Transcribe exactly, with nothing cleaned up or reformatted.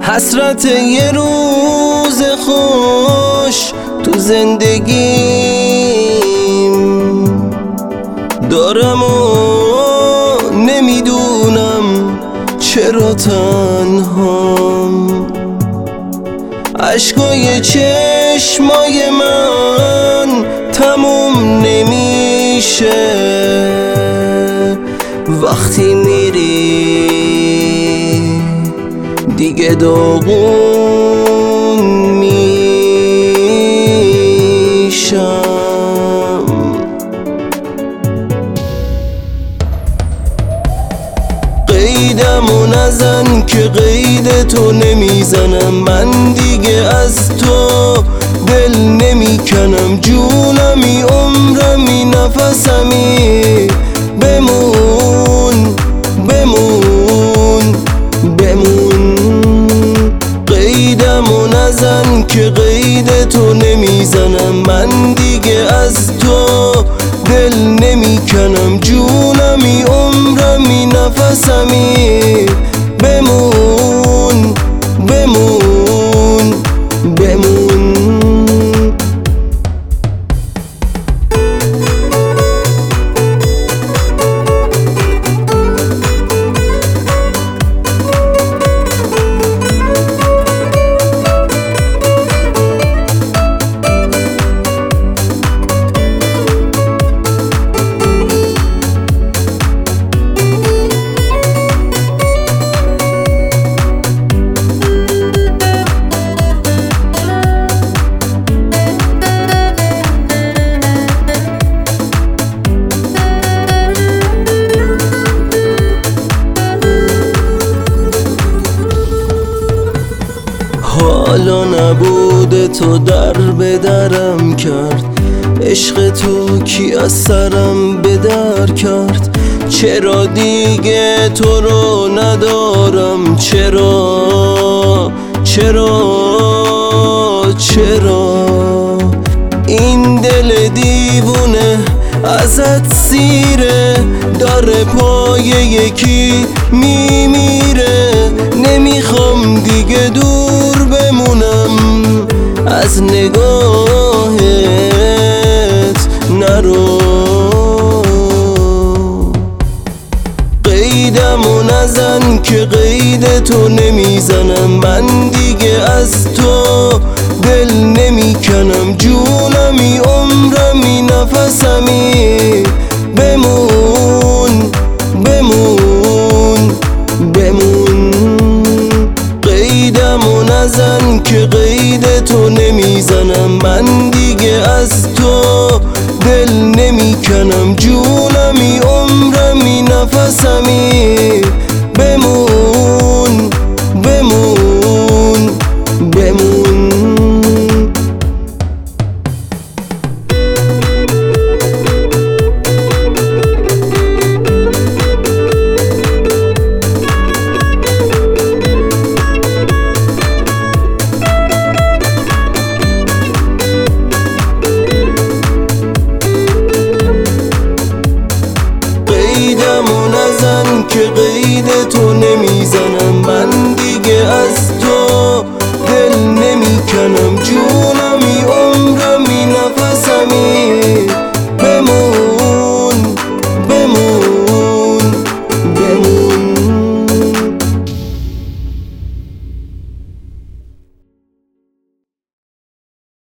حسرت یه روز خوش تو زندگیم دارم و نمیدونم چرا تنهام. عشقای چشمای من تموم نمیشه وقتی میری دیگه داغون میشم. قیدمو نزن که قید تو نمیزنم، من دیگه از تو دل نمیکنم. جونمی عمرمی نفسمی بمون بمون بمون. قیدمو نزن که قید تو نمیزنم، من دیگه از تو دل نمیکنم. جونمی عمرمی نفسمی بمون بمون بمون. حالا نبوده تو در به درم کرد، عشق تو کی از سرم به در کرد. چرا دیگه تو رو ندارم، چرا چرا چرا. این دل دیوونه ازت سیره، داره پای یکی میمیره. نمیخوام دیگه دور بمونم از نگاهت، نرو. قیدمو نزن که قید تو نمیزنم، من دیگه از تو دل نمیکنم. جونمی عمرمی نفسمی بمون بمون بمون. قیدمو نزن که قید تو نمیزنم، من دیگه از تو دل نمیکنم. جونمی عمرمی نفسمی بمون بمون بمون. قیدمو نزن که قید تو نمیزنم،